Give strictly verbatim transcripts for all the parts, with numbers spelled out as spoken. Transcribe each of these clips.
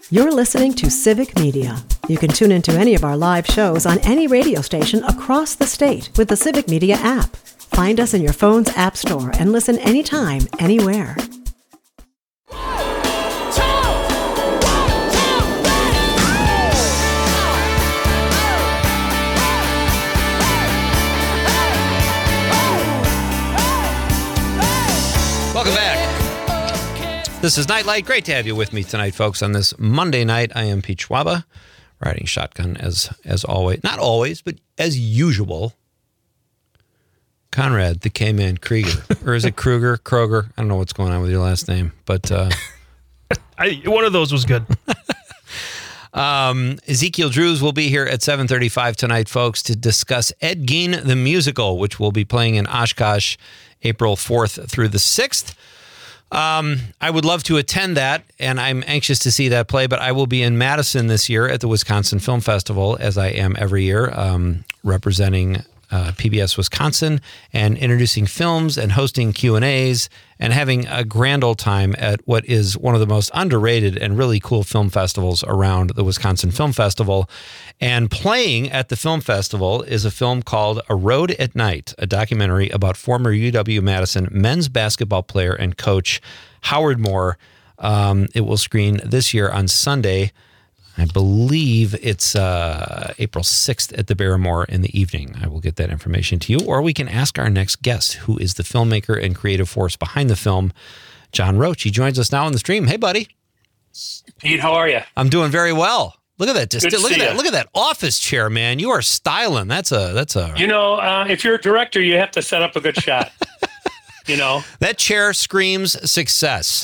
You're listening to Civic Media. You can tune into any of our live shows on any radio station across the state with the Civic Media app. Find us in your phone's app store and listen anytime, anywhere. Welcome back. This is Nightlight. Great to have you with me tonight, folks, on this Monday night. I am Pete Schwaba, riding shotgun as as always. Not always, but as usual. Conrad, the K-Man Krieger. Or is it Kruger? Kroger? I don't know what's going on with your last name, but... Uh, I, one of those was good. um, Ezekiel Drews will be here at seven thirty-five tonight, folks, to discuss Ed Gein, the musical, which will be playing in Oshkosh April fourth through the sixth. Um, I would love to attend that, and I'm anxious to see that play, but I will be in Madison this year at the Wisconsin Film Festival, as I am every year, um, representing uh, P B S Wisconsin and introducing films and hosting Q and A's and having a grand old time at what is one of the most underrated and really cool film festivals around, the Wisconsin Film Festival. And playing at the film festival is a film called A Road at Night, a documentary about former U W-Madison men's basketball player and coach Howard Moore. Um, it will screen this year on Sunday. I believe it's uh, April sixth at the Barrymore in the evening. I will get that information to you. Or we can ask our next guest, who is the filmmaker and creative force behind the film, John Roach. He joins us now on the stream. Hey, buddy. Pete, how are you? I'm doing very well. Look at that! Just Good to look at see that! ya. Look at that office chair, man. You are styling. That's a that's a. You know, uh, if you're a director, you have to set up a good shot. You know, that chair screams success.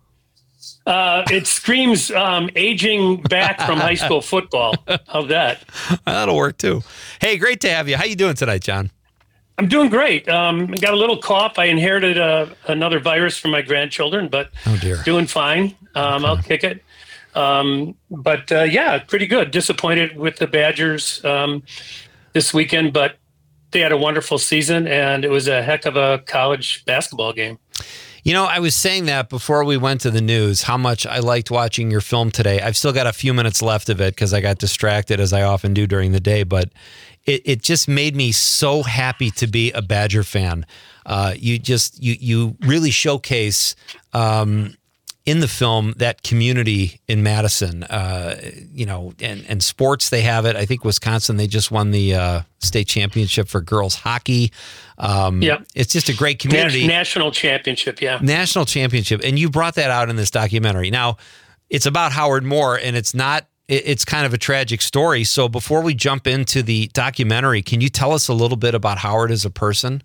Uh, it screams um, aging back from high school football. How's that? That'll work too. Hey, great to have you. How you doing tonight, John? I'm doing great. Um, got a little cough. I inherited uh, another virus from my grandchildren, but oh dear, doing fine. Um, okay. I'll kick it. Um, but uh, yeah, pretty good. Disappointed with the Badgers um, this weekend, but they had a wonderful season, and it was a heck of a college basketball game. You know, I was saying that before we went to the news, how much I liked watching your film today. I've still got a few minutes left of it because I got distracted, as I often do during the day, but it, it just made me so happy to be a Badger fan. Uh, you just, you you really showcase um, in the film that community in Madison, uh, you know, and, and sports, they have it. I think Wisconsin, they just won the uh, state championship for girls hockey. Um, yep. It's just a great community. National championship, yeah. National championship. And you brought that out in this documentary. Now, it's about Howard Moore, and it's not, it's kind of a tragic story. So before we jump into the documentary, can you tell us a little bit about Howard as a person?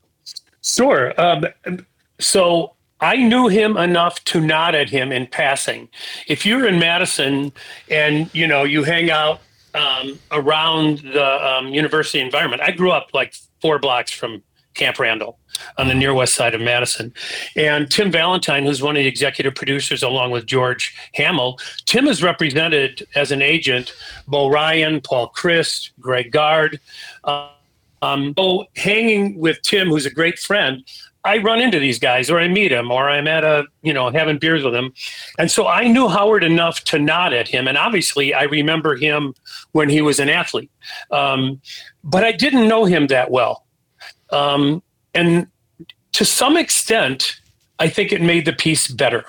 Sure. Um, so I knew him enough to nod at him in passing. If you're in Madison and, you know, you hang out um, around the um, university environment, I grew up like four blocks from Camp Randall on the near west side of Madison. And Tim Valentine, who's one of the executive producers, along with George Hamill, Tim is represented as an agent, Bo Ryan, Paul Christ, Greg Gard. Uh, um, so hanging with Tim, who's a great friend, I run into these guys, or I meet him, or I'm at a, you know, having beers with him. And so I knew Howard enough to nod at him. And obviously I remember him when he was an athlete. Um, but I didn't know him that well. Um, and to some extent, I think it made the piece better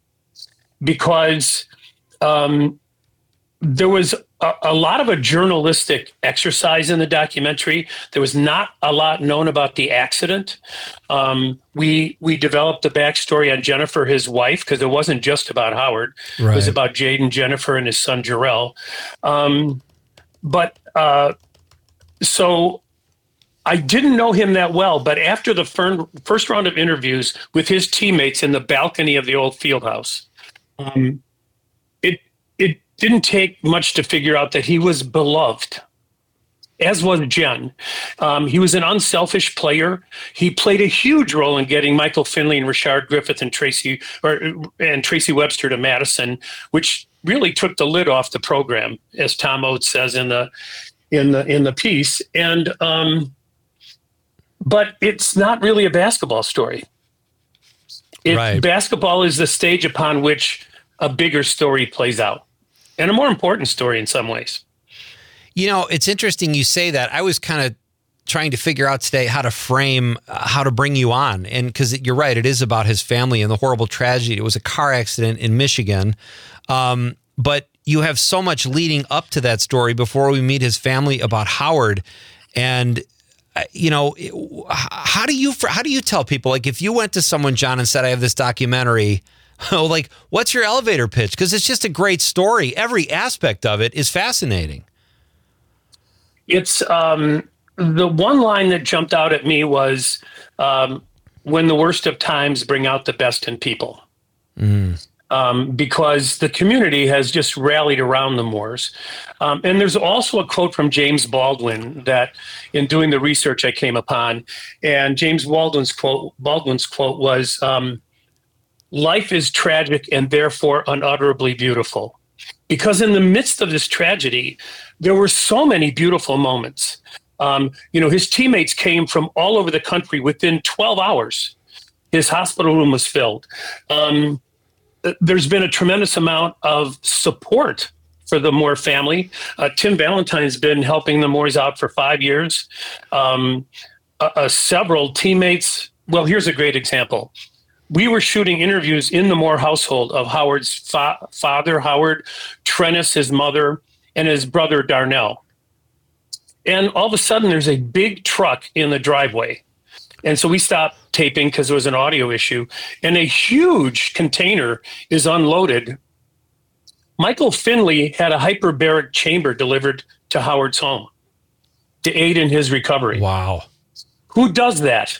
because um, there was a, a lot of a journalistic exercise in the documentary. There was not a lot known about the accident. Um, we we developed the backstory on Jennifer, his wife, because it wasn't just about Howard. Right. It was about Jaden, Jennifer, and his son, Jarrell. Um, but uh, so I didn't know him that well, but after the fir- first round of interviews with his teammates in the balcony of the old field house, um, it it didn't take much to figure out that he was beloved, as was Jen. Um, he was an unselfish player. He played a huge role in getting Michael Finley and Rashard Griffith and Tracy or and Tracy Webster to Madison, which really took the lid off the program, as Tom Oates says in the in the in the piece. And um, but it's not really a basketball story. It, right. Basketball is the stage upon which a bigger story plays out, and a more important story in some ways. You know, it's interesting you say that. I was kind of trying to figure out today how to frame, uh, how to bring you on. And because you're right, it is about his family and the horrible tragedy. It was a car accident in Michigan. Um, but you have so much leading up to that story before we meet his family about Howard. And, uh, you know, how do you, how do you tell people, like if you went to someone, John, and said, I have this documentary, like, what's your elevator pitch? Because it's just a great story. Every aspect of it is fascinating. It's, um, the one line that jumped out at me was, um, when the worst of times bring out the best in people. Mm. Um, because the community has just rallied around the Moores. Um, and there's also a quote from James Baldwin that in doing the research I came upon. And James Baldwin's quote, Baldwin's quote was, um, life is tragic and therefore unutterably beautiful. Because in the midst of this tragedy, there were so many beautiful moments. Um, you know, his teammates came from all over the country within twelve hours. His hospital room was filled. Um, there's been a tremendous amount of support for the Moore family. Uh, Tim Valentine's been helping the Moores out for five years. Um, uh, uh, several teammates. Well, here's a great example. We were shooting interviews in the Moore household of Howard's fa- father, Howard, Trennis, his mother, and his brother, Darnell. And all of a sudden, there's a big truck in the driveway. And so we stopped taping because there was an audio issue. And a huge container is unloaded. Michael Finley had a hyperbaric chamber delivered to Howard's home to aid in his recovery. Wow. Who does that?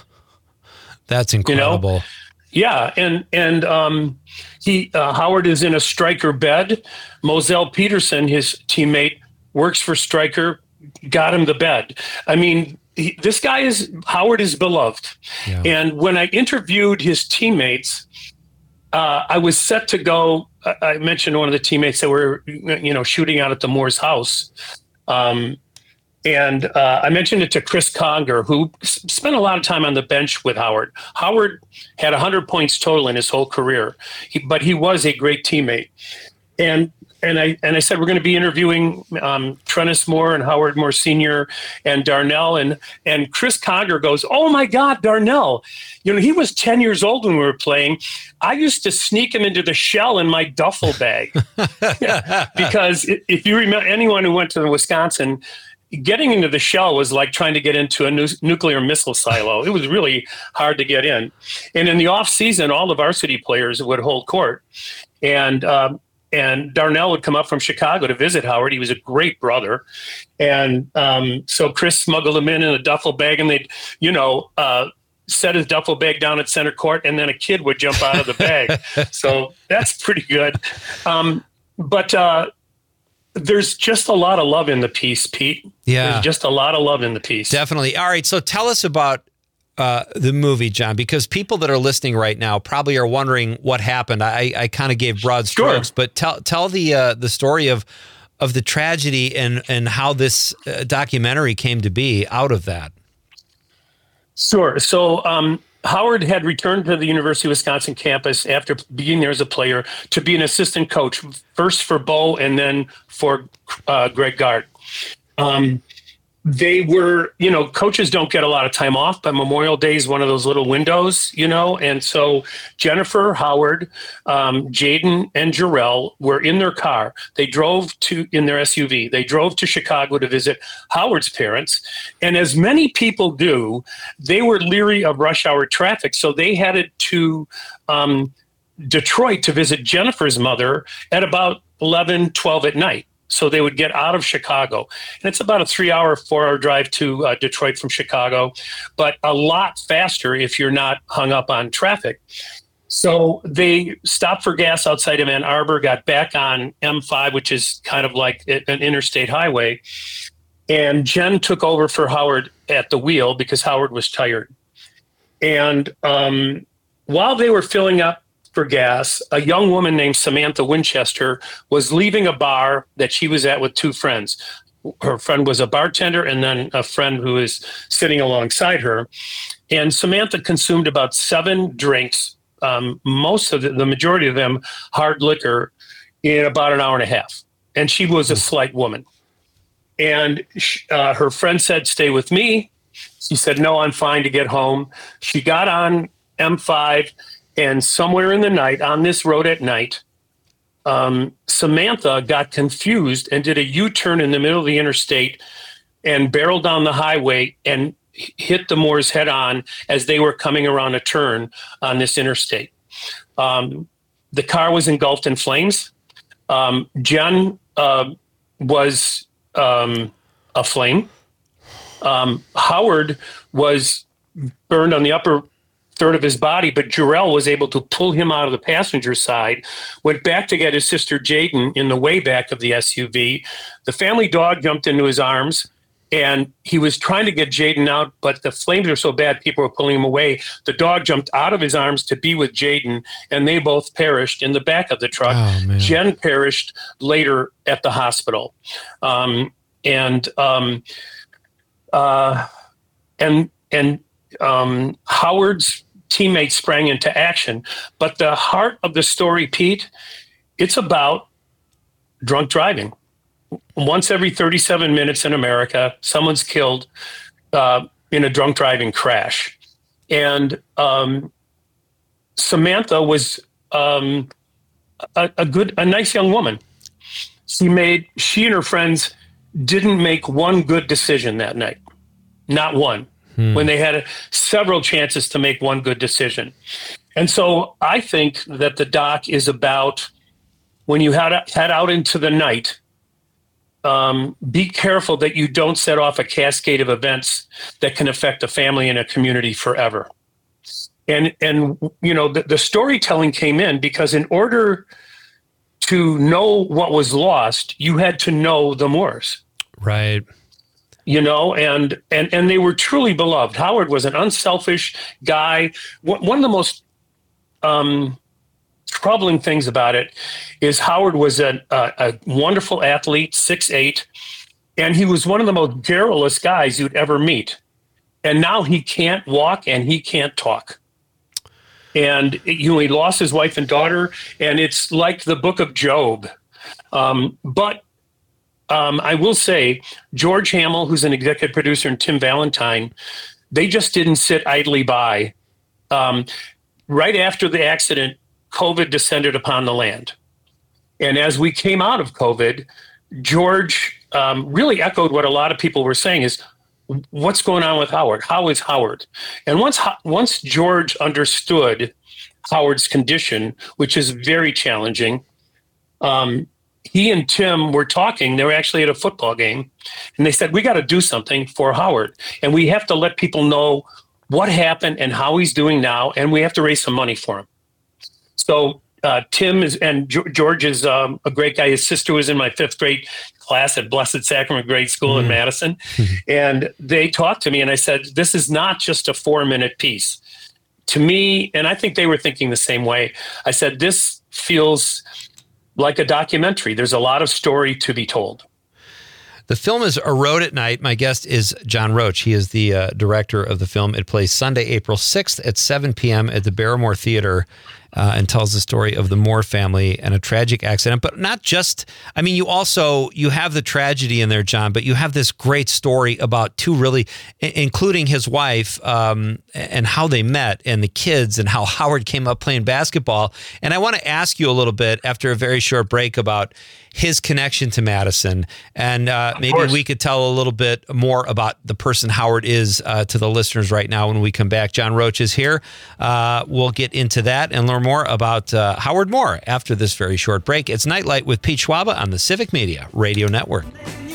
That's incredible. You know? Yeah, and and um, he uh, Howard is in a Stryker bed. Moselle Peterson, his teammate, works for Stryker, got him the bed. I mean, he, this guy is Howard is beloved. Yeah. And when I interviewed his teammates, uh, I was set to go. I, I mentioned one of the teammates that were, you know, shooting out at the Moore's house. Um, And uh, I mentioned it to Chris Conger, who s- spent a lot of time on the bench with Howard. Howard had one hundred points total in his whole career, he, but he was a great teammate. And and I and I said, we're going to be interviewing um, Trennis Moore and Howard Moore Senior and Darnell. And, and Chris Conger goes, oh, my God, Darnell. You know, he was ten years old when we were playing. I used to sneak him into the shell in my duffel bag. Because if you remember, anyone who went to Wisconsin, getting into the shell was like trying to get into a nu- nuclear missile silo. It was really hard to get in. And in the off season, all the varsity players would hold court. And, um, and Darnell would come up from Chicago to visit Howard. He was a great brother. And um, so Chris smuggled him in in a duffel bag, and they'd, you know, uh, set his duffel bag down at center court, and then a kid would jump out of the bag. So that's pretty good. Um, but, uh, there's just a lot of love in the piece, Pete. Yeah. There's just a lot of love in the piece. Definitely. All right. So tell us about uh, the movie, John, because people that are listening right now probably are wondering what happened. I, I kind of gave broad strokes, sure. but tell tell the uh, the story of of the tragedy and, and how this uh, documentary came to be out of that. Sure. So um, Howard had returned to the University of Wisconsin campus after being there as a player to be an assistant coach, first for Bo and then for uh, Greg Gard. Um, they were, you know, coaches don't get a lot of time off, but Memorial Day is one of those little windows, you know, and so Jennifer, Howard, um, Jaden, and Jarrell were in their car. They drove to, in their S U V, they drove to Chicago to visit Howard's parents. And as many people do, they were leery of rush hour traffic. So they headed to um, Detroit to visit Jennifer's mother at about eleven, twelve at night. So they would get out of Chicago. And it's about a three-hour, four-hour drive to uh, Detroit from Chicago, but a lot faster if you're not hung up on traffic. So they stopped for gas outside of Ann Arbor, got back on M five, which is kind of like an interstate highway. And Jen took over for Howard at the wheel because Howard was tired. And um, while they were filling up for gas, a young woman named Samantha Winchester was leaving a bar that she was at with two friends. Her friend was a bartender and then a friend who was sitting alongside her. And Samantha consumed about seven drinks um, most of the, the majority of them hard liquor in about an hour and a half. And she was a slight woman. And she, uh, her friend said, stay with me. She said, no, I'm fine to get home. She got on M five, and somewhere in the night, on this road at night, um, Samantha got confused and did a U-turn in the middle of the interstate and barreled down the highway and hit the Moores head on as they were coming around a turn on this interstate. Um, the car was engulfed in flames. Um, Jen uh, was um, aflame. Um, Howard was burned on the upper third of his body, but Jarrell was able to pull him out of the passenger side, went back to get his sister Jaden in the way back of the S U V. The family dog jumped into his arms, and he was trying to get Jaden out, but the flames were so bad, people were pulling him away. The dog jumped out of his arms to be with Jaden, and they both perished in the back of the truck. Oh, Jen perished later at the hospital. Um, and um, uh, and and um, Howard's teammates sprang into action. But the heart of the story, Pete, it's about drunk driving. Once every thirty-seven minutes in America, someone's killed uh, in a drunk driving crash. And um, Samantha was um, a, a good, a nice young woman. She made, she and her friends didn't make one good decision that night. Not one. Hmm. When they had several chances to make one good decision. And so I think that the doc is about when you head out, head out into the night, um, be careful that you don't set off a cascade of events that can affect a family and a community forever. And, and you know, the, the storytelling came in because in order to know what was lost, you had to know the Moores. Right. You know, and, and, and they were truly beloved. Howard was an unselfish guy. One of the most um, troubling things about it is Howard was a, a, a wonderful athlete, six eight, and he was one of the most garrulous guys you'd ever meet. And now he can't walk and he can't talk. And you know, he lost his wife and daughter, and it's like the book of Job. Um, but Um, I will say, George Hamill, who's an executive producer, and Tim Valentine, they just didn't sit idly by. Um, right after the accident, COVID descended upon the land. And as we came out of COVID, George um, really echoed what a lot of people were saying is, what's going on with Howard? How is Howard? And once once George understood Howard's condition, which is very challenging, um, he and Tim were talking. They were actually at a football game, and they said, we got to do something for Howard, and we have to let people know what happened and how he's doing now, and we have to raise some money for him. So uh, Tim is, and George is um, a great guy. His sister was in my fifth grade class at Blessed Sacrament Grade School mm-hmm. in Madison, and they talked to me, and I said, this is not just a four-minute piece. To me, and I think they were thinking the same way, I said, this feels like a documentary. There's a lot of story to be told. The film is A Road at Night. My guest is John Roach. He is the uh, director of the film. It plays Sunday, April sixth at seven p.m. at the Barrymore Theater uh, and tells the story of the Moore family and a tragic accident. But not just, I mean, you also, you have the tragedy in there, John, but you have this great story about two really, including his wife um, and how they met and the kids and how Howard came up playing basketball. And I want to ask you a little bit after a very short break about his connection to Madison. And uh, maybe course. we could tell a little bit more about the person Howard is uh, to the listeners right now when we come back. John Roach is here. Uh, we'll get into that and learn more about uh, Howard Moore after this very short break. It's Nightlight with Pete Schwaba on the Civic Media Radio Network.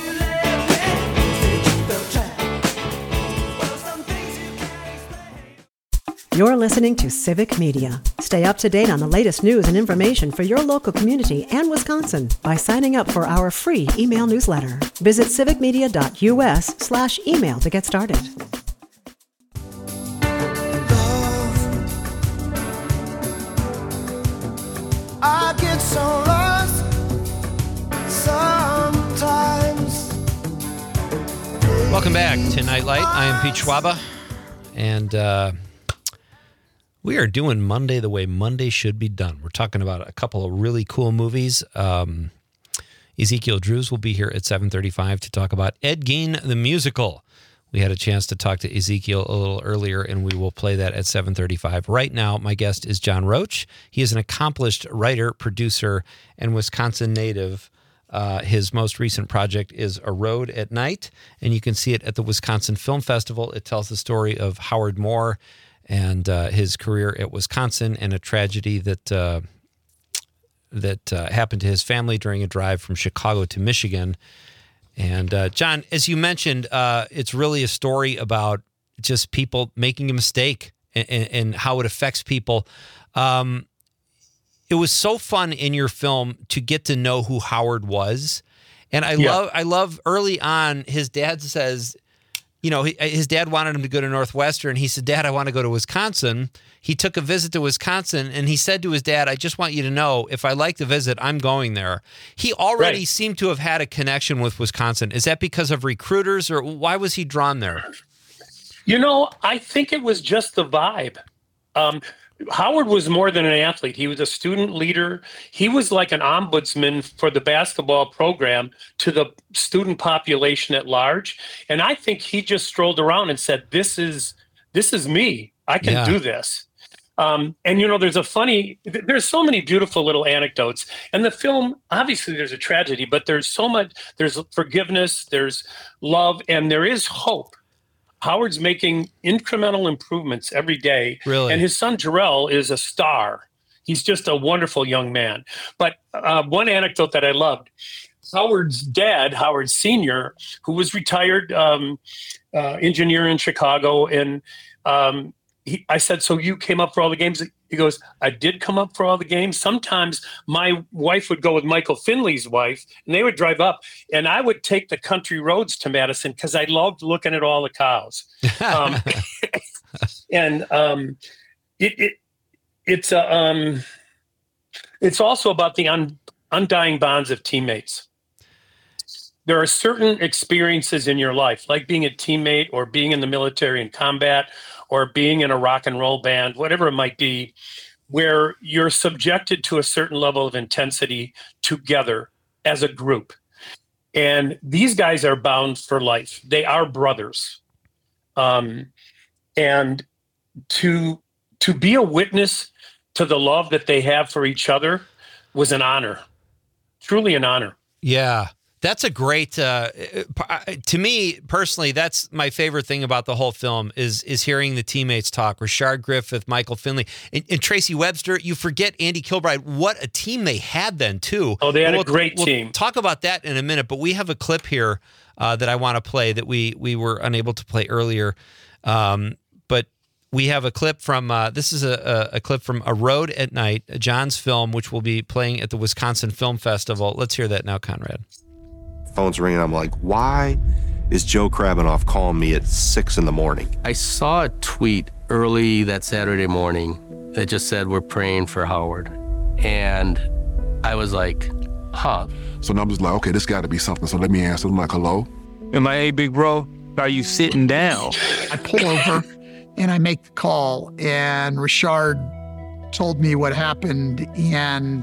You're listening to Civic Media. Stay up to date on the latest news and information for your local community and Wisconsin by signing up for our free email newsletter. Visit civicmedia.us slash email to get started. I get so lost sometimes. Welcome back to Nightlight. I am Pete Schwaba, and uh, We are doing Monday the way Monday should be done. We're talking about a couple of really cool movies. Um, Ezekiel Drews will be here at seven thirty-five to talk about Ed Gein the Musical. We had a chance to talk to Ezekiel a little earlier, and we will play that at seven thirty-five. Right now, my guest is John Roach. He is an accomplished writer, producer, and Wisconsin native. Uh, his most recent project is A Road at Night, and you can see it at the Wisconsin Film Festival. It tells the story of Howard Moore and uh, his career at Wisconsin and a tragedy that uh, that uh, happened to his family during a drive from Chicago to Michigan. And uh, John, as you mentioned, uh, it's really a story about just people making a mistake and, and, and how it affects people. Um, it was so fun in your film to get to know who Howard was, and I Yeah. love, I love early on. His dad says, you know, his dad wanted him to go to Northwestern. He said, "Dad, I want to go to Wisconsin." He took a visit to Wisconsin, and he said to his dad, "I just want you to know, if I like the visit, I'm going there." He already Right. seemed to have had a connection with Wisconsin. Is that because of recruiters, or why was he drawn there? You know, I think it was just the vibe. Um, Howard was more than an athlete. He was a student leader. He was like an ombudsman for the basketball program to the student population at large. And I think he just strolled around and said, "This is this is me. I can Yeah. do this." Um, and you know, there's a funny. There's so many beautiful little anecdotes. And the film, obviously, there's a tragedy, but there's so much. There's forgiveness. There's love, and there is hope. Howard's making incremental improvements every day. Really? And his son, Jarrell, is a star. He's just a wonderful young man. But uh, one anecdote that I loved, Howard's dad, Howard Senior, who was retired um, uh, engineer in Chicago, and um, he, I said, "So you came up for all the games?" He goes, "I did come up for all the games. Sometimes my wife would go with Michael Finley's wife, and they would drive up, and I would take the country roads to Madison because I loved looking at all the cows." Um, and um, it, it it's a um, it's also about the un, undying bonds of teammates. There are certain experiences in your life, like being a teammate or being in the military in combat or being in a rock and roll band, whatever it might be, where you're subjected to a certain level of intensity together as a group. And these guys are bound for life. They are brothers. Um, and to to be a witness to the love that they have for each other was an honor, truly an honor. Yeah. That's a great, uh, to me personally, that's my favorite thing about the whole film is is hearing the teammates talk. Rashard Griffith, Michael Finley, and, and Tracy Webster. You forget Andy Kilbride. What a team they had then, too. Oh, they had we'll, a great we'll team. Talk about that in a minute, but we have a clip here uh, that I want to play that we, we were unable to play earlier. Um, but we have a clip from, uh, this is a, a, a clip from A Road at Night, John's film, which will be playing at the Wisconsin Film Festival. Let's hear that now, Conrad. Phone's ringing. I'm like, why is Joe Krabinoff calling me at six in the morning? I saw a tweet early that Saturday morning that just said, "We're praying for Howard." And I was like, huh. So then I was like, okay, this got to be something. So let me answer. I'm like, hello? I'm like, "Hey, big bro, are you sitting down?" I pull over and I make the call, and Rashard told me what happened, and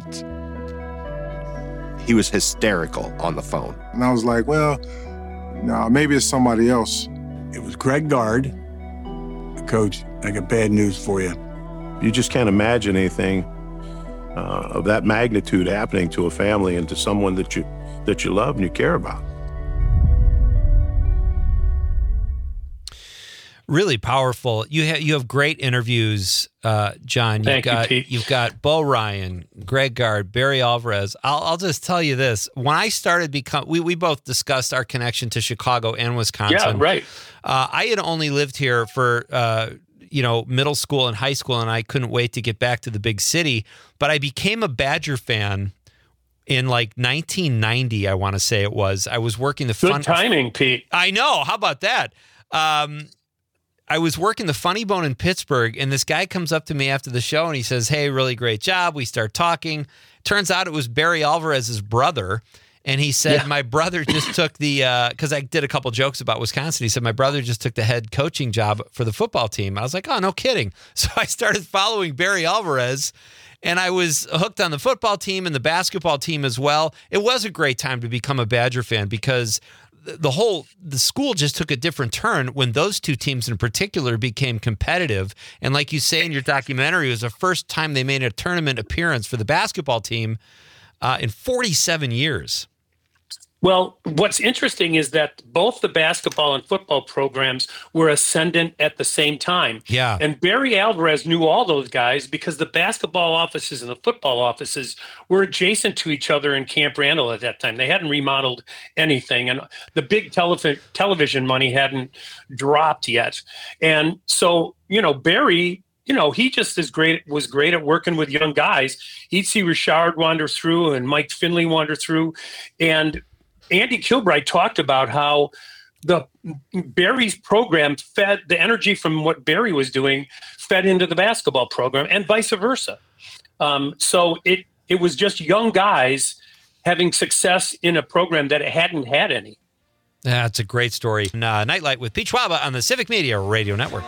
He was hysterical on the phone. And I was like, well, no, maybe it's somebody else. It was Greg Gard. "Coach, I got bad news for you." You just can't imagine anything uh, of that magnitude happening to a family and to someone that you that you love and you care about. Really powerful. You have you have great interviews, uh, John. You've Thank you, got Pete. you've got Bo Ryan, Greg Gard, Barry Alvarez. I'll I'll just tell you this: when I started become, we we both discussed our connection to Chicago and Wisconsin. Yeah, right. Uh, I had only lived here for uh, you know middle school and high school, and I couldn't wait to get back to the big city. But I became a Badger fan in like nineteen ninety. I want to say it was. I was working the Good fun timing, Pete. I know. How about that? Um, I was working the Funny Bone in Pittsburgh, and this guy comes up to me after the show, and he says, "Hey, really great job." We start talking. Turns out it was Barry Alvarez's brother, And he said, Yeah. my brother just took the, because I did a couple jokes about Wisconsin. He said, my brother just took the head coaching job for the football team. I was like, oh, no kidding. So I started following Barry Alvarez, and I was hooked on the football team and the basketball team as well. It was a great time to become a Badger fan because the whole, the school just took a different turn when those two teams in particular became competitive. And like you say in your documentary, it was the first time they made a tournament appearance for the basketball team uh, in forty-seven years. Well, what's interesting is that both the basketball and football programs were ascendant at the same time. Yeah. And Barry Alvarez knew all those guys because the basketball offices and the football offices were adjacent to each other in Camp Randall at that time. They hadn't remodeled anything, and the big tele- television money hadn't dropped yet. And so, you know, Barry, you know, he just is great, was great at working with young guys. He'd see Richard wander through and Mike Finley wander through. And Andy Kilbright talked about how the Barry's program fed the energy from what Barry was doing fed into the basketball program and vice versa. Um, so it it was just young guys having success in a program that it hadn't had any. That's a great story. Uh, Nightlight with Pete Schwaba on the Civic Media Radio Network.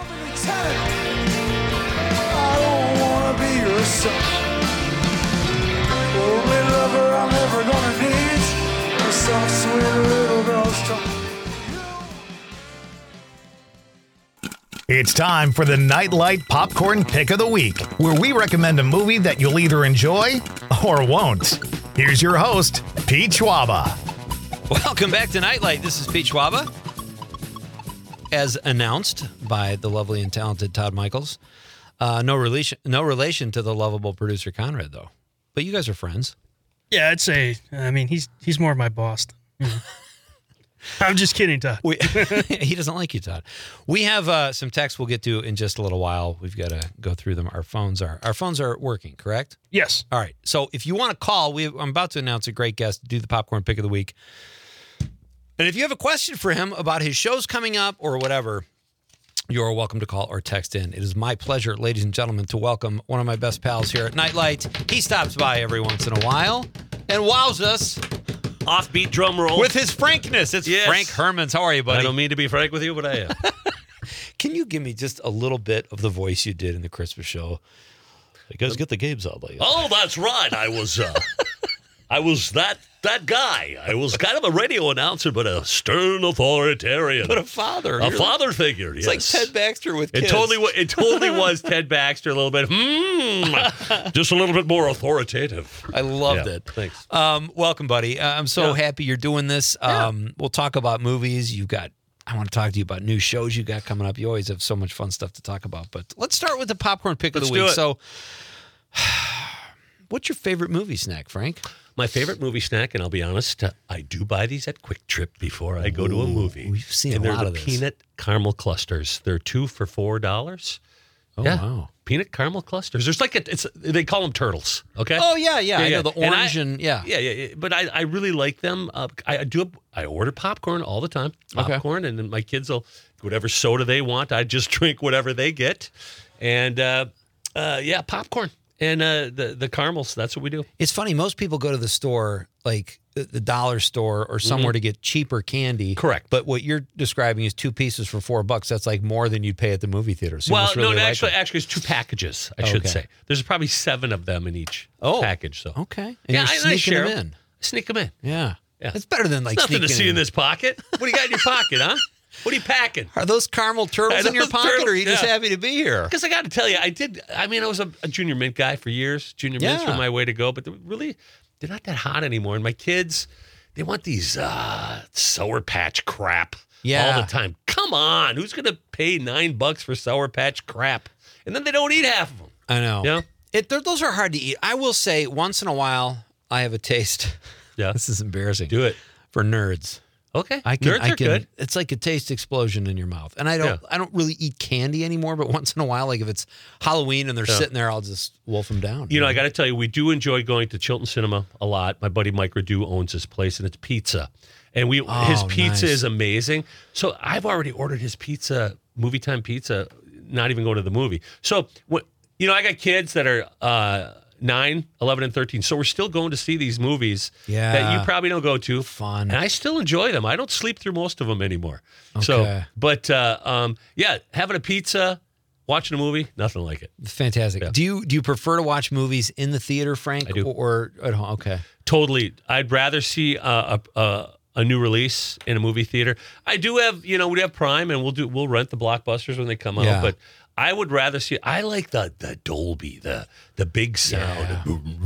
I don't wanna be your son. Only lover I'm ever gonna need. A soft, sweet little girl's tongue. It's time for the Nightlight Popcorn Pick of the Week, where we recommend a movie that you'll either enjoy or won't. Here's your host, Pete Schwaba. Welcome back to Nightlight. This is Pete Schwaba. As announced by the lovely and talented Todd Michaels. Uh, no relation, no relation to the lovable producer Conrad, though. But you guys are friends. Yeah, I'd say. I mean, he's he's more of my boss. You know. I'm just kidding, Todd. We, he doesn't like you, Todd. We have uh, some texts we'll get to in just a little while. We've got to go through them. Our phones are our phones are working, correct? Yes. All right. So if you want to call, we I'm about to announce a great guest to do the popcorn pick of the week. And if you have a question for him about his shows coming up or whatever, you're welcome to call or text in. It is my pleasure, ladies and gentlemen, to welcome one of my best pals here at Nightlight. He stops by every once in a while and wows us. Offbeat drum roll. With his frankness. It's yes. Frank Hermans. How are you, buddy? I don't mean to be frank with you, but I am. Can you give me just a little bit of the voice you did in the Christmas show? You guys get the games out there. Oh, that's right. I was uh, I was that that guy. I was kind of a radio announcer, but a stern authoritarian. But a father. A You're, father figure, It's yes. like Ted Baxter with kids. It totally, wa- it totally was Ted Baxter a little bit. Hmm, just a little bit more authoritative. I loved Yeah, it. Thanks. Um, welcome, buddy. Uh, I'm so Yeah. happy you're doing this. Um, We'll talk about movies. You've got, I want to talk to you about new shows you got coming up. You always have so much fun stuff to talk about. But let's start with the popcorn pick Let's of the do week. it. So, what's your favorite movie snack, Frank? My favorite movie snack, and I'll be honest, uh, I do buy these at Quick Trip before I go to a movie. We've seen and a they're lot the of this. peanut caramel clusters. They're two for four dollars. Oh, yeah. wow. Peanut caramel clusters. There's like a, it's they call them turtles. Okay. Oh, yeah, yeah. I know the And orange and, yeah. Yeah, yeah, yeah. But I, I really like them. Uh, I, I do. I order popcorn all the time. Okay. Popcorn, and then my kids will whatever soda they want. I just drink whatever they get, and uh, uh, yeah, popcorn and uh, the the caramels. That's what we do. It's funny. Most people go to the store, like the, the dollar store or somewhere to get cheaper candy. Mm-hmm. Correct. But what you're describing is two pieces for four bucks. That's like more than you'd pay at the movie theater. So you Well, must really no, like actually, it. actually, it's two packages. I Oh, should okay. say. There's probably seven of them in each Oh. package. So Okay. And yeah, you're I- I sneaking share them in. Sneak them in. Yeah. Yeah. It's better than like There's nothing to sneaking see in this pocket. What do you got in your pocket, huh? What are you packing? Are those caramel turtles Are in your those pocket, turtles? or are you just Yeah. happy to be here? Because I got to tell you, I did. I mean, I was a, a junior mint guy for years. Junior mints Yeah. were my way to go, but they're really, they're not that hot anymore. And my kids, they want these uh, Sour Patch crap Yeah. all the time. Come on, who's going to pay nine bucks for Sour Patch crap? And then they don't eat half of them. I know. Yeah. It, they're- those are hard to eat. I will say, once in a while, I have a taste. Yeah. This is embarrassing. Do it. For nerds. Okay. I can, Nerds I are can, good. It's like a taste explosion in your mouth. And I don't Yeah. I don't really eat candy anymore, but once in a while, like if it's Halloween and they're Yeah. sitting there, I'll just wolf them down. You know, I got to tell you, we do enjoy going to Chilton Cinema a lot. My buddy Mike Radu owns this place, and it's pizza. And we Oh, his pizza nice. is amazing. So I've already ordered his pizza, movie time pizza, not even going to the movie. So, what, you know, I got kids that are, uh, nine, eleven, and thirteen. So we're still going to see these movies Yeah. that you probably don't go to. Fun. And I still enjoy them. I don't sleep through most of them anymore. Okay. So, but uh, um, yeah, having a pizza, watching a movie, nothing like it. Fantastic. Yeah. Do you do you prefer to watch movies in the theater, Frank, I do. or at home? Okay. Totally. I'd rather see uh, a, a a new release in a movie theater. I do have, you know, we have Prime, and we'll do we'll rent the blockbusters when they come out. Yeah. But I would rather see. I like the the Dolby, the the big sound.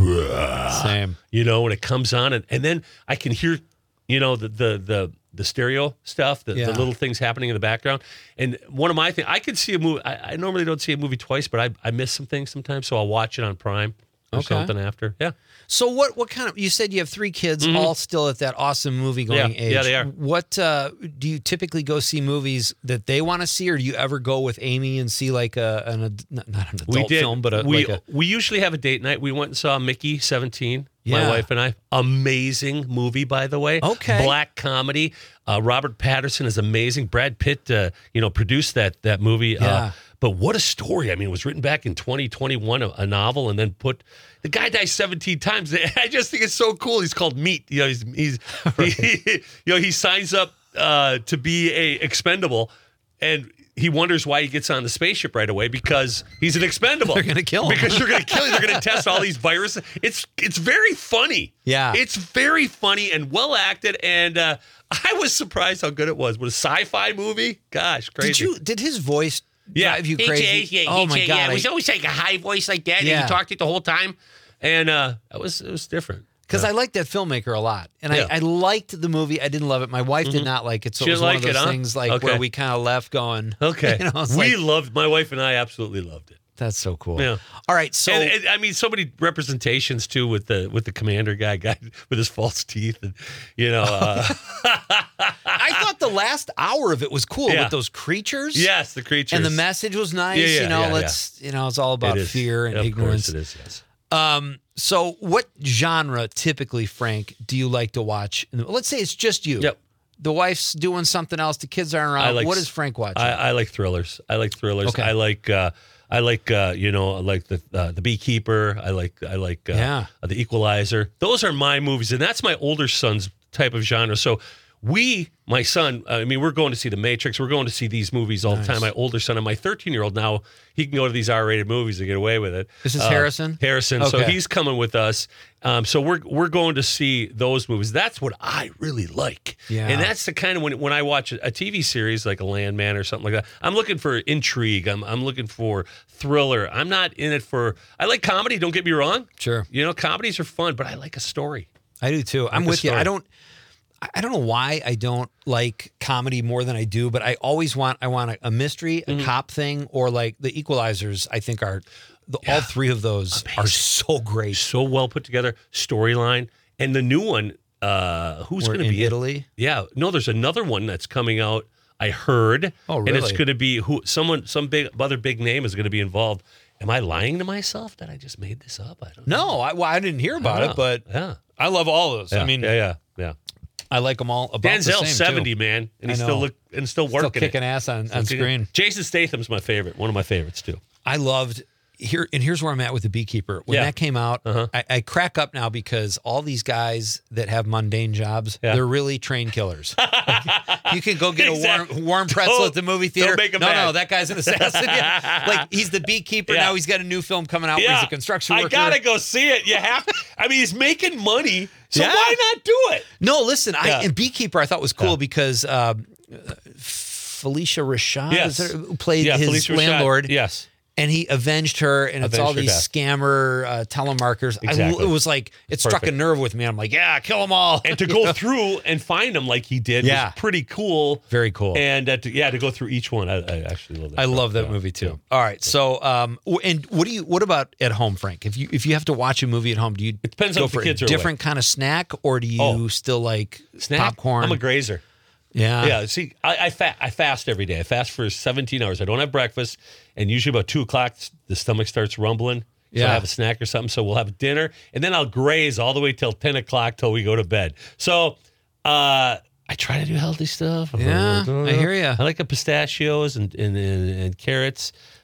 Same. You know, when it comes on, and, and then I can hear, you know, the the the, the stereo stuff, the, Yeah. the little things happening in the background. And one of my things, I could see a movie. I, I normally don't see a movie twice, but I I miss some things sometimes, so I'll watch it on Prime or Okay. something after. Yeah. So what what kind of, you said you have three kids, Mhm. all still at that awesome movie going Yeah, age. yeah, they are. What uh, do you typically go see movies that they want to see, or do you ever go with Amy and see like a an ad- not not an adult We did. film, but a, we like a we usually have a date night. We went and saw Mickey seventeen. Yeah. My wife and I. Amazing movie, by the way. Okay. Black comedy. Uh, Robert Patterson is amazing. Brad Pitt, uh, you know, produced that that movie. Yeah. Uh, but what a story! I mean, it was written back in twenty twenty-one, a, a novel, and then put. The guy dies seventeen times. I just think it's so cool. He's called Meat. You know, he's he's he, you know he signs up uh, to be a expendable, and he wonders why he gets on the spaceship right away because he's an expendable. They're gonna kill him. Because you're gonna kill him. They're gonna test all these viruses. It's it's very funny. Yeah. It's very funny and well acted, and uh, I was surprised how good it was. Was a sci-fi movie? Gosh, crazy. Did you did his voice Yeah. drive you Hey, crazy? Jay, yeah, oh hey, my Jay, god! Yeah, it I- was always like a high voice like that, Yeah. and he talked it the whole time, and uh, it was it was different. Because Yeah. I liked that filmmaker a lot, and Yeah. I, I liked the movie. I didn't love it. My wife did Mhm. not like it, so She it was didn't one like of those it, huh? things like Okay. where we kind of left going. Okay, you know, it's we like, loved. My wife and I absolutely loved it. that's so cool. Yeah. All right, so and, and, I mean, so many representations too with the with the commander guy, guy with his false teeth, and you know. Uh, I thought the last hour of it was cool Yeah. with those creatures. yes, the creatures and the message was nice. Yeah, yeah, you know, yeah, let's you know, it's all about It is. fear and of ignorance. Course it is. Yes. Um, so what genre typically, Frank, do you like to watch? Let's say it's just you. Yep. The wife's doing something else. The kids aren't around. I like what s- is Frank watching? I, I like thrillers. I like thrillers. Okay. I like uh, I like uh, you know I like the uh, the Beekeeper. I like I like uh, Yeah. uh, the Equalizer. Those are my movies, and that's my older son's type of genre. So we, my son, I mean, we're going to see The Matrix. We're going to see these movies all Nice. the time. My older son and my thirteen-year-old now, he can go to these R-rated movies and get away with it. This is Uh, Harrison? Harrison. So Okay. he's coming with us. Um, so we're we're going to see those movies. That's what I really like. Yeah. And that's the kind of when when I watch a, a T V series like a Landman or something like that, I'm looking for intrigue. I'm I'm looking for thriller. I'm not in it for. I like comedy. Don't get me wrong. Sure. You know, comedies are fun, but I like a story. I do too. I'm Like a with you. I story. don't. I don't know why I don't like comedy more than I do, but I always want. I want a, a mystery, a Mhm. cop thing, or like the Equalizers. I think are the, all three of those are so great. So well put together storyline, and the new one. Uh, who's We're going to in be it? Italy? Yeah. No, there's another one that's coming out. I heard. Oh, And it's really? going to be who? Someone, some big other big name is going to be involved. Am I lying to myself that I just made this up? I don't know. No, I, well, I didn't hear about know. it, but Yeah. I love all those. Yeah, I mean, yeah, yeah, yeah. I like them all. About the Denzel's same, seventy, too. man, and I he's know. still look and still Still working, kicking it. ass on, Still on kicking- screen. Jason Statham's my favorite, one of my favorites too. I loved here, and here's where I'm at with the Beekeeper. When Yeah. that came out, Uh-huh. I, I crack up now because all these guys that have mundane jobs, Yeah. they're really trained killers. Like, you can go get Exactly. a warm, warm pretzel Don't- at the movie don't theater. make 'em no, mad. no, that guy's an assassin. Yeah. Like he's the beekeeper Yeah. now. He's got a new film coming out where he's a construction worker. I gotta go see it. You have. To, I mean, he's making money, so Yeah. why not do it? No, listen, I Yeah. and Beekeeper I thought was cool Yeah. because um, uh, Felicia Rashad Yes. is there, who played Yeah, his Felicia Rashad. landlord. Yes. And he avenged her, and it's Avenged all her these death. scammer uh, telemarketers. I- Exactly. it was like, it struck a Perfect. nerve with me. I'm like, yeah, kill them all. And to You go know? through and find them like he did Yeah. was pretty cool. Very cool. And uh, to, yeah, to go through each one, I, I actually love that. I love that Yeah. movie too. All right, so um, w- and what do you? What about at home, Frank? If you if you have to watch a movie at home, do you It depends go on if the for a kids are away. different kind of snack, or do you Oh. still like Snack? popcorn? I'm a grazer. yeah, Yeah, see, I I, fa- I fast every day. I fast for seventeen hours. I don't have breakfast, and usually about two o'clock, the stomach starts rumbling. So Yeah. I have a snack or something. So we'll have dinner, and then I'll graze all the way till ten o'clock till we go to bed. So uh, I try to do healthy stuff. Yeah, I hear ya. I like the pistachios and and, and, and carrots.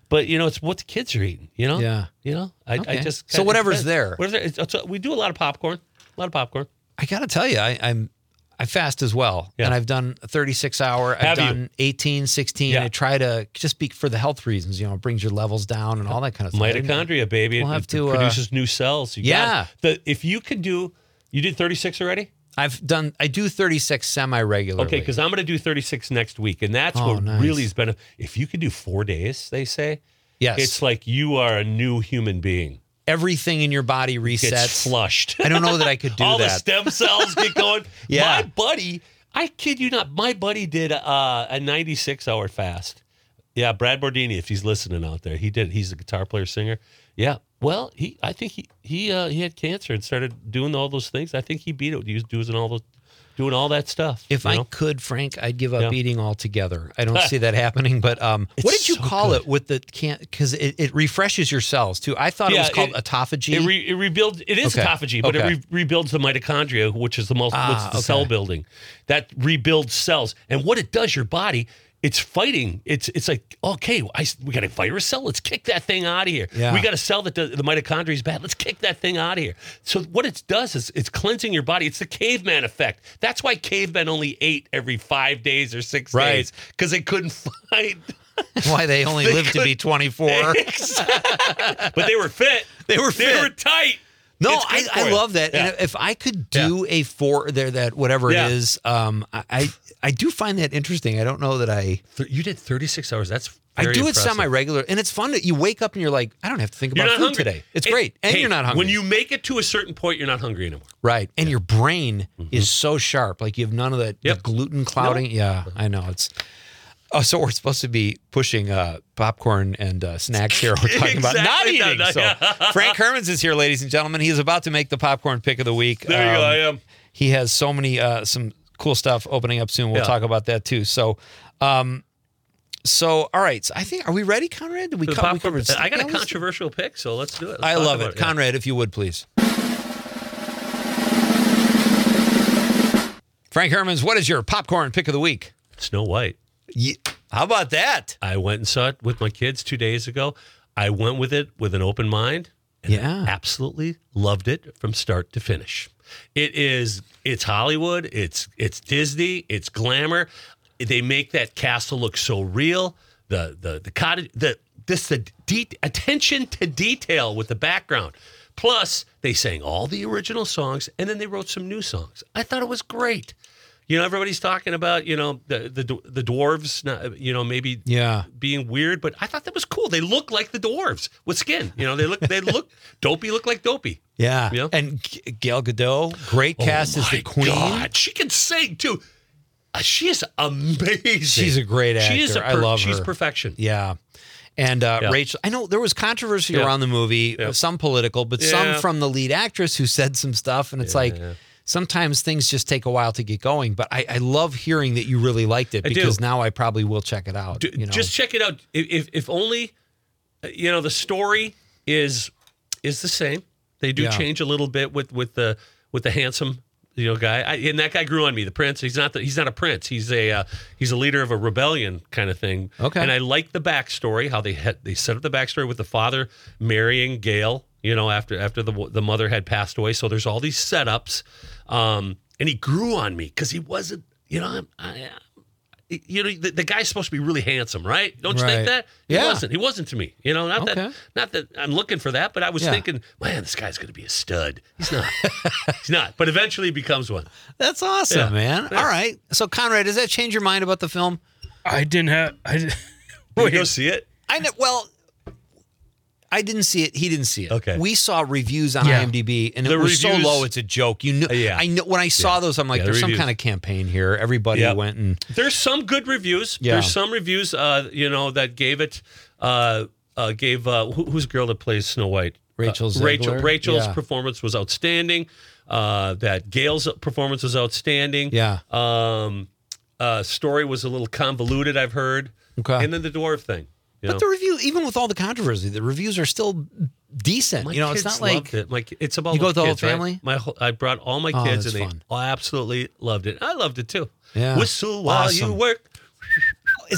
But you know, it's what the kids are eating. You know. Yeah. You know, I, Okay. I just So whatever's it's- there. Whatever's there. It's, it's, we do a lot of popcorn. A lot of popcorn. I got to tell you, I, I'm I fast as well, Yeah. and I've done a thirty-six hour. I've Have you? done eighteen, sixteen. Yeah. I try to just be for the health reasons. You know, it brings your levels down and all that kind of stuff. Mitochondria, baby. We'll it, have it to, uh, produces new cells. You yeah. got it. The, if you could do, you did thirty-six already? I've done. I do thirty-six semi regularly. Okay, because I'm going to do thirty-six next week, and that's Oh, what nice. really has been. If you could do four days, they say, yes, it's like you are a new human being. everything in your body resets. Gets flushed. I don't know that I could do All that. the stem cells get going. Yeah. My buddy, I kid you not, my buddy did uh, a ninety-six hour fast. Yeah, Brad Bordini, if he's listening out there, he did. He's a guitar player, singer. Yeah. Well, he, I think he he uh, he had cancer and started doing all those things. I think he beat it. He was doing all those, doing all that stuff. If you I know? could, Frank, I'd give up Yeah. eating altogether. I don't see that happening. But um, what did you so call good. it with the can't? Because it, it refreshes your cells too. I thought it Yeah, was called it- autophagy. It, re, it rebuilds. It is Okay. autophagy, but Okay. it re- rebuilds the mitochondria, which is the most. Ah, what's the okay. cell building that rebuilds cells. And what it does, your body, it's fighting. It's it's like okay, I, we got a virus cell. Let's kick that thing out of here. Yeah. We got a cell that does, the mitochondria is bad. Let's kick that thing out of here. So what it does is it's cleansing your body. It's the caveman effect. That's why cavemen only ate every five days or six Right. days because they couldn't find. Why they only They lived to be couldn't- twenty-four. But they were fit. They were They fit. were tight. No, It's I, good for I you. love that. Yeah. And if I could do a four there, that whatever Yeah. it is, um, I, I I do find that interesting. I don't know that I Th- You did thirty-six hours. That's I very do it impressive. semi regular, and it's fun that you wake up and you're like, I don't have to think You're about not food hungry today. It's And- great, and hey, you're not hungry. When you make it to a certain point, you're not hungry anymore. Right. And your brain is so sharp. Like you have none of that the Yep. gluten clouding. Yeah, I know. It's oh, so we're supposed to be pushing uh, popcorn and uh, snacks here. We're talking about not Exactly. No, eating. no, So yeah. Frank Hermans is here, ladies and gentlemen. He is about to make the popcorn pick of the week. There you go. Um, I am. He has so many uh, some cool stuff opening up soon. We'll Yeah. talk about that too. So, um, so all right. So I think are we ready, Conrad? Did we, The co- we popcorn- covered? I got a yeah, let's- controversial pick, so let's do it. Let's I talk love about it, Conrad. If you would please. Frank Hermans, what is your popcorn pick of the week? Snow White. Yeah. How about that? I went and saw it with my kids two days ago. I went with it with an open mind. And Yeah. I absolutely loved it from start to finish. It is. It's Hollywood. It's it's Disney. It's glamour. They make that castle look so real. The the the cottage. The this the de- attention to detail with the background. Plus, they sang all the original songs and then they wrote some new songs. I thought it was great. You know, everybody's talking about, you know, the the, the dwarves, not, you know, maybe Yeah. being weird, but I thought that was cool. They look like the dwarves with skin. You know, they look they look dopey, look like dopey. Yeah. You know? And G- Gal Gadot, great cast oh as the my queen. God, she can sing too. Uh, she is amazing. She's a great actor. She is a I love She's her. perfection. Yeah. And uh, Yeah. Rachel, I know there was controversy Yeah. around the movie, Yeah. some political, but some Yeah. from the lead actress who said some stuff. And it's Yeah. like, sometimes things just take a while to get going. But I, I love hearing that you really liked it I do. because now I probably will check it out. D- you know? Just check it out. If, if if only, uh, you know, the story is is the same. They do Yeah. change a little bit with with the with the handsome, you know, guy. I, and that guy grew on me. The prince. He's not the, he's not a prince. He's a uh, he's a leader of a rebellion kind of thing. Okay. And I like the backstory. How they had they set up the backstory with the father marrying Gail. You know, after after the the mother had passed away. So there's all these setups. Um, and he grew on me because he wasn't. You know, I'm, I. You know, the, the guy's supposed to be really handsome, right? Don't you Right. think that? He Yeah. wasn't. He wasn't to me. You know, not Okay. that not that I'm looking for that, but I was Yeah. thinking, man, this guy's going to be a stud. He's not. He's not. But eventually he becomes one. That's awesome, Yeah. man. Yeah. All right. So, Conrad, does that change your mind about the film? I didn't have. I did, Did you go see it? I know. Well, I didn't see it. He didn't see it. Okay. We saw reviews on Yeah. IMDb, and it The was so reviews- low. It's a joke. You know. Uh, yeah. I know when I saw Yeah. those, I'm like, Yeah, the there's some reviews. kind of campaign here. Everybody Yep. went and There's some good reviews. Yeah. There's some reviews, uh, you know, that gave it, uh, uh, gave uh, who, who's the girl that plays Snow White? Rachel Uh, Rachel. Zegler? Rachel's Yeah. performance was outstanding. Uh, that Gail's performance was outstanding. Yeah. Um, uh, story was a little convoluted, I've heard. Okay. And then the dwarf thing. You But know? the review, even with all the controversy, the reviews are still decent. My you know, it's kids not like loved it. My, ki- it's about You go the with the whole kids, right? family? My whole, I brought all my Oh, kids, that's and they fun. all absolutely loved it. I loved it too. Yeah. Whistle while Awesome. you work. Is that what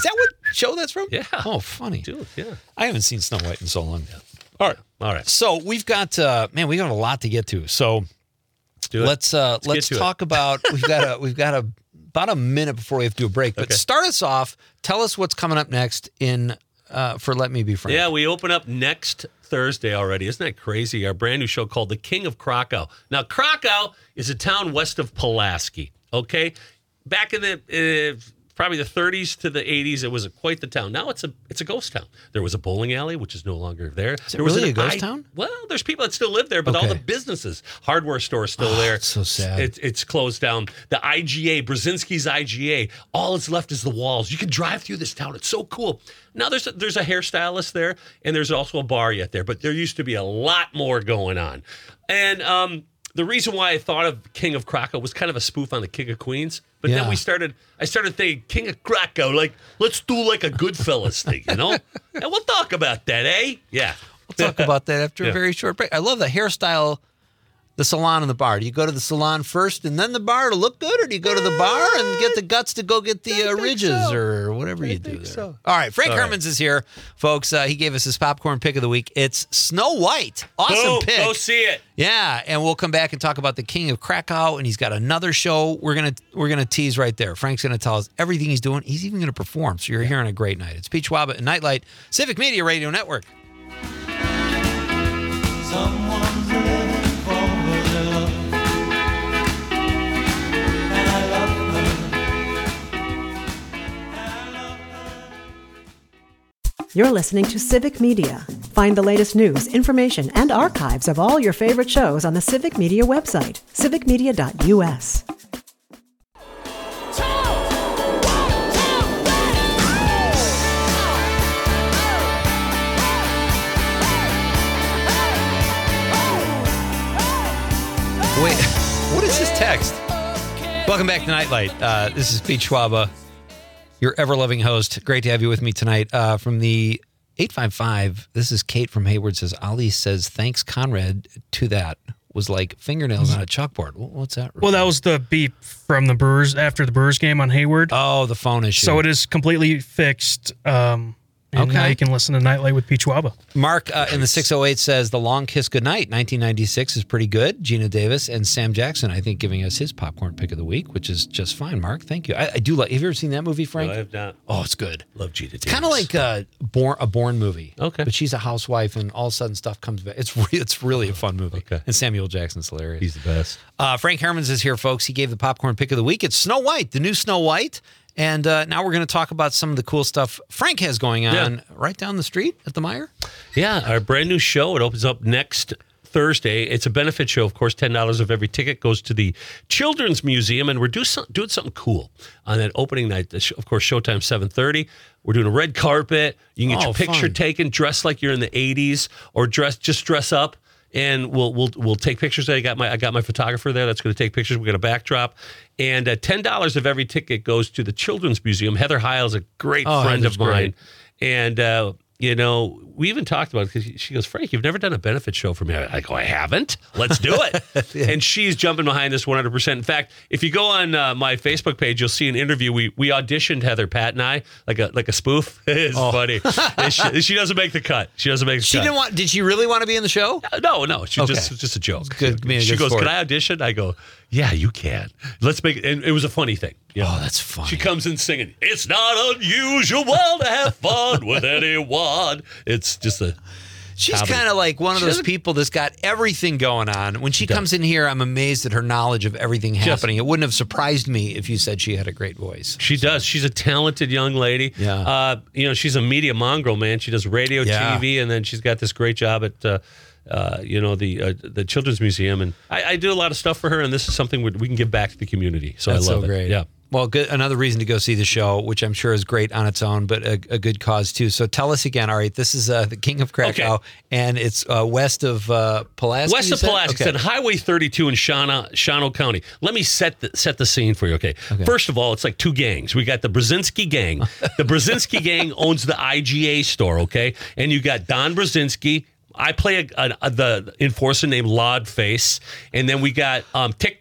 show that's from? Yeah. Oh, funny. Dude, yeah. I haven't seen Snow White in so long. All right. All right. So we've got, uh, man, we got a lot to get to. So let's do it. Let's, uh, let's, let's talk about, we've got a, we've got a, about a minute before we have to do a break. But Okay. start us off. Tell us what's coming up next in uh, for Let Me Be Frank. Yeah, we open up next Thursday already. Isn't that crazy? Our brand new show called The King of Krakow. Now, Krakow is a town west of Pulaski, okay? Back in the uh, probably the thirties to the eighties, it was a, quite the town. Now it's a it's a ghost town. There was a bowling alley, which is no longer there. Is it there was really an a ghost I- town? Well, there's people that still live there, but all Okay. the businesses, hardware stores still Oh, there. it's so sad. It, it's closed down. The I G A, Brzezinski's I G A, all that's left is the walls. You can drive through this town. It's so cool. Now there's a, there's a hairstylist there, and there's also a bar yet there, but there used to be a lot more going on. And um, the reason why I thought of King of Krakow was kind of a spoof on the King of Queens. But Yeah. then we started, I started thinking, King of Krakow, like, let's do like a Goodfellas thing, you know? And we'll talk about that, eh? Yeah. We'll talk about that after Yeah. a very short break. I love the hairstyle, the salon and the bar. Do you go to the salon first and then the bar to look good, or do you go to the bar and get the guts to go get the uh, ridges or whatever you do there? All right, Frank All right. Hermans is here, folks. Uh, he gave us his popcorn pick of the week. It's Snow White. Awesome Go, pick. go see it. Yeah, and we'll come back and talk about the King of Krakow, and he's got another show. We're gonna we're gonna tease right there. Frank's gonna tell us everything he's doing. He's even gonna perform. So you're hearing a great night. It's Pete Schwab and Nightlight, Civic Media Radio Network. Someone's living for her love, and I love her. You're listening to Civic Media. Find the latest news, information, and archives of all your favorite shows on the Civic Media website, civic media dot u s. Wait, what is this text? Welcome back to Nightlight. Uh, this is Pete Schwaba, your ever-loving host. Great to have you with me tonight. Uh, from the eight five five, this is Kate from Hayward, says, Ali says, thanks, Conrad, to that. Was like fingernails on a chalkboard. Wh- What's that? Well, that was the beep from the Brewers after the Brewers game on Hayward. Oh, the phone issue. So it is completely fixed. Um, and now Okay. you can listen to Nightlight with Pete Schwaba. Mark uh, in the six oh eight says, The Long Kiss Goodnight, nineteen ninety-six is pretty good. Gina Davis and Sam Jackson, I think, giving us his popcorn pick of the week, which is just fine, Mark. Thank you. I, I do like, have you ever seen that movie, Frank? No, I have not. Oh, it's good. Love Gina Davis. Kind of like a born, a Bourne movie. Okay. But she's a housewife and all of a sudden stuff comes back. It's, re- it's really a fun movie. Okay. And Samuel Jackson's hilarious. He's the best. Uh, Frank Hermans is here, folks. He gave the popcorn pick of the week. It's Snow White, the new Snow White. And uh, now we're going to talk about some of the cool stuff Frank has going on Yeah. right down the street at the Meyer. Yeah, our brand new show. It opens up next Thursday. It's a benefit show. Of course, ten dollars of every ticket goes to the Children's Museum, and we're do some, doing something cool on that opening night. The sh- Of course, showtime seven thirty. We're doing a red carpet. You can get Oh, your picture fun. taken, dressed like you're in the eighties, or dress just dress up. And we'll we'll we'll take pictures. I got my I got my photographer there that's going to take pictures. We got a backdrop, and uh, ten dollars of every ticket goes to the Children's Museum. Heather Heil's a great Oh, friend Heather's of mine, great. and uh, you know we even talked about it because she goes, Frank, you've never done a benefit show for me. I go, I haven't. Let's do it. And she's jumping behind this one hundred percent. In fact, if you go on uh, my Facebook page, you'll see an interview. We we auditioned Heather, Pat, and I like a like a spoof. It's Oh. funny. And she, she doesn't make the cut. She doesn't make the She cut. didn't want, did she really want to be in the show? No, no, she Okay. just just a joke. good- being a she good goes, sport. "Can I audition?" I go, "Yeah, you can. Let's make it." And it was a funny thing. you know. Oh, that's funny. She comes in singing, "It's not unusual to have fun with anyone." It's just a. She's comedy. kind of like one of She those doesn't- people that's got everything going on. When she does. comes in here, I'm amazed at her knowledge of everything Just- happening. It wouldn't have surprised me if you said she had a great voice. She does. She's a talented young lady. Yeah. Uh, you know, she's a media mongrel, man. She does radio, Yeah. T V, and then she's got this great job at, uh, uh, you know, the uh, the Children's Museum. And I, I do a lot of stuff for her, and this is something we, we can give back to the community. So That's I love so it. great. Yeah. Well, good, another reason to go see the show, which I'm sure is great on its own, but a, a good cause too. So tell us again. All right, this is uh, the King of Krakow, Okay. and it's uh, west of uh, Pulaski. West you of said? Pulaski, Okay. it's on Highway thirty-two in Shawano, Shawano County. Let me set the, set the scene for you, okay? Okay. First of all, it's like two gangs. We got the Brzezinski gang. The Brzezinski gang owns the I G A store, okay? And you got Don Brzezinski. I play a, a, a, the enforcer named Lodface. And then we got um, TikTok.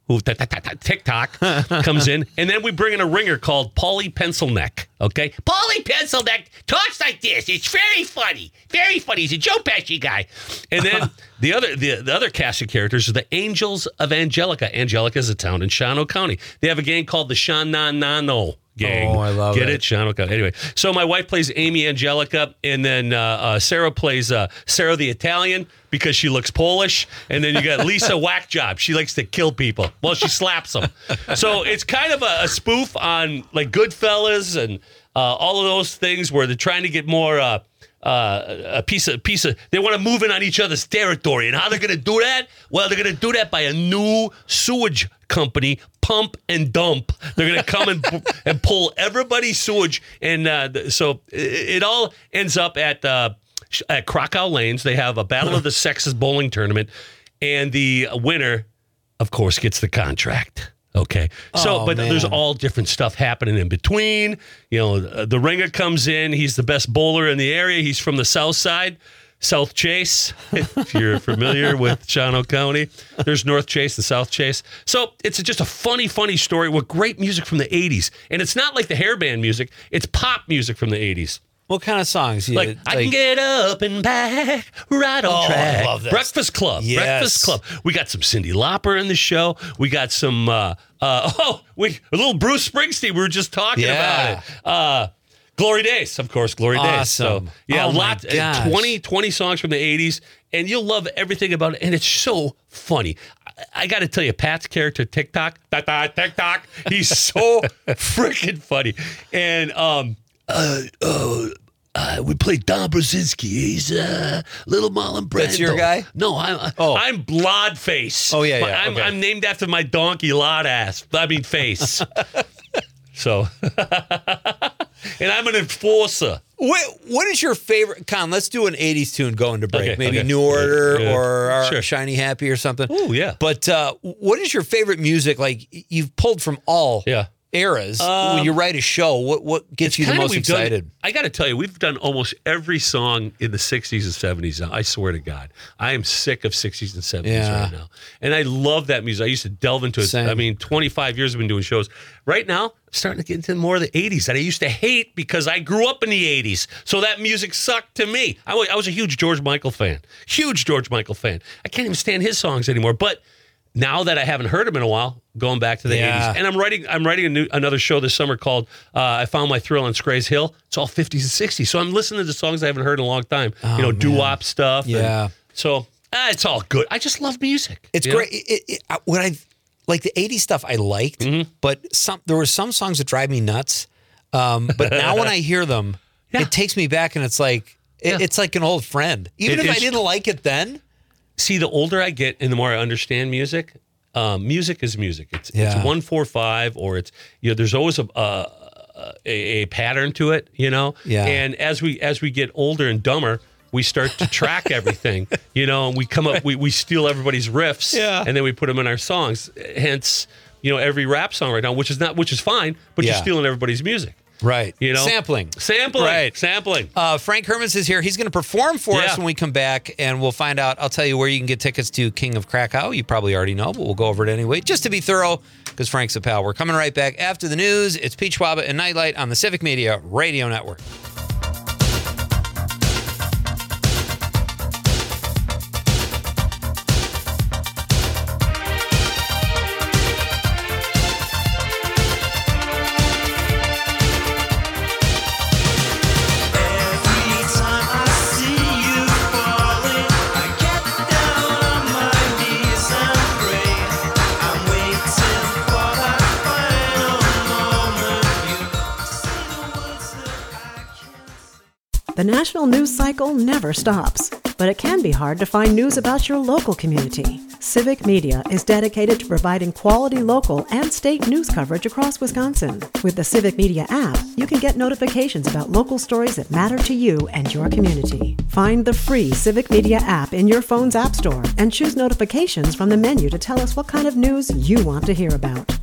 who TikTok comes in, and then we bring in a ringer called Paulie Pencilneck. Okay, Paulie Pencilneck talks like this. It's very funny, very funny. He's a Joe Pesci guy. And then the other the, the other cast of characters are the Angels of Angelica. Angelica is a town in Shawano County. They have a gang called the Shananano gang. Oh, I love Get it. it? Shawano County. Anyway, so my wife plays Amy Angelica, and then uh, uh, Sarah plays uh, Sarah the Italian because she looks Polish. And then you got Lisa Whackjob. She likes to kill people. Well, she slaps them. So it's kind of a, a spoof on like Goodfellas and uh, all of those things where they're trying to get more uh, uh, a piece of piece of. They want to move in on each other's territory, and how they're going to do that? Well, they're going to do that by a new sewage company, Pump and Dump. They're going to come and and pull everybody's sewage, and uh, so it, it all ends up at. Uh, At Krakow Lanes, they have a Battle of the Sexes bowling tournament, and the winner, of course, gets the contract. Okay, so Oh, but man. there's all different stuff happening in between. You know, uh, the ringer comes in. He's the best bowler in the area. He's from the South Side, South Chase. If you're familiar with Shawano County, there's North Chase, the South Chase. So it's just a funny, funny story with great music from the eighties, and it's not like the hair band music. It's pop music from the eighties. What kind of songs? You, Like, I can get up and back, right on Oh, I track. love this. Breakfast Club. Yes. Breakfast Club. We got some Cyndi Lauper in the show. We got some, uh, uh, oh, we a little Bruce Springsteen. We were just talking Yeah. about it. Uh, Glory Days, of course, Glory Days. So, Awesome. yeah, Oh, a my lot, uh, gosh. twenty, twenty songs from the eighties, and you'll love everything about it. And it's so funny. I, I got to tell you, Pat's character, TikTok, TikTok, he's so freaking funny. And, um, uh, uh, Uh, we played Don Brzezinski. He's uh, Little Marlon Brando. That's your guy? No, I'm Oh. I'm Lodface. Oh, yeah, My- yeah, I'm, okay. I'm named after my donkey, Lod ass. I mean, face. So, and I'm an enforcer. What, what is your favorite? Con, let's do an eighties tune going to break. Okay, Maybe okay. New Order Yeah, yeah. or uh, Sure. Shiny Happy or something. Oh, yeah. But uh, what is your favorite music? Like, you've pulled from all Yeah. eras. Um, when you write a show, what, what gets you the Kinda most we've done- excited? I got to tell you, we've done almost every song in the sixties and seventies now. I swear to God. I am sick of sixties and seventies Yeah. right now. And I love that music. I used to delve into it. Same. I mean, twenty-five years I've been doing shows. Right now, I'm starting to get into more of the eighties that I used to hate because I grew up in the eighties. So that music sucked to me. I was, I was a huge George Michael fan. Huge George Michael fan. I can't even stand his songs anymore. But now that I haven't heard him in a while, going back to the Yeah. eighties, and I'm writing, I'm writing a new, another show this summer called uh, "I Found My Thrill on Scray's Hill." It's all fifties and sixties, so I'm listening to songs I haven't heard in a long time. Oh, you know, man. doo-wop stuff. and Yeah. so ah, it's all good. I just love music. It's you know? great. It, it, it, I- what I like the eighties stuff I liked, Mm-hmm. but some there were some songs that drive me nuts. Um, but now when I hear them, Yeah. it takes me back, and it's like it, Yeah. it's like an old friend. Even It if I is- didn't like it then. See, the older I get and the more I understand music, um, music is music. It's Yeah. it's one four five, or it's you know, there's always a, uh, a a pattern to it, you know. Yeah. And as we as we get older and dumber, we start to track everything, you know, and we come up, we we steal everybody's riffs, Yeah. and then we put them in our songs. Hence, you know, every rap song right now, which is not, which is fine, but Yeah. you're stealing everybody's music, Right. you know, Sampling. sampling, Right. sampling. Uh, Frank Hermans is here. He's going to perform for Yeah. us when we come back, and we'll find out. I'll tell you where you can get tickets to King of Krakow. You probably already know, but we'll go over it anyway, just to be thorough, because Frank's a pal. We're coming right back after the news. It's Pete Schwaba and Nightlight on the Civic Media Radio Network. The national news cycle never stops, but it can be hard to find news about your local community. Civic Media is dedicated to providing quality local and state news coverage across Wisconsin. With the Civic Media app, you can get notifications about local stories that matter to you and your community. Find the free Civic Media app in your phone's app store and choose notifications from the menu to tell us what kind of news you want to hear about.